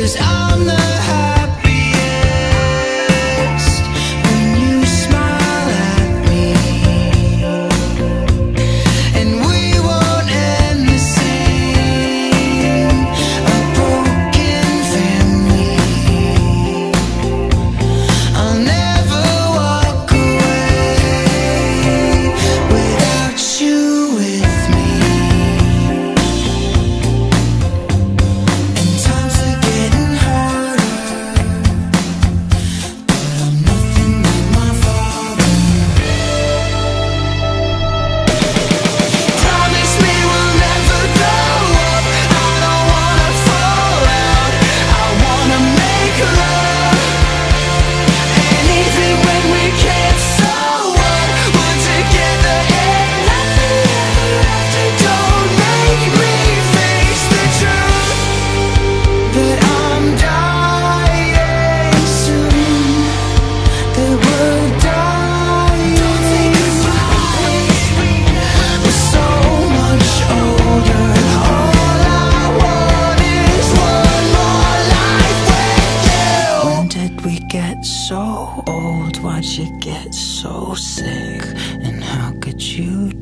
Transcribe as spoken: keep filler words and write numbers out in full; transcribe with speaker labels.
Speaker 1: 'cause I'm the happiest when you smile at me. And we won't end the same, a broken family. I'll never walk away without you with me. And times are getting harder, but I'm nothing like my father. Promise me we'll never grow up. I don't wanna fall out. I wanna make love. And even when we can't, so what? We're together and happy ever after. Don't make me face the truth that I'm dying soon, that we're dying. We're so much older. All I want is one more life with you. When did we get so old? Why'd you get so sick? And how could you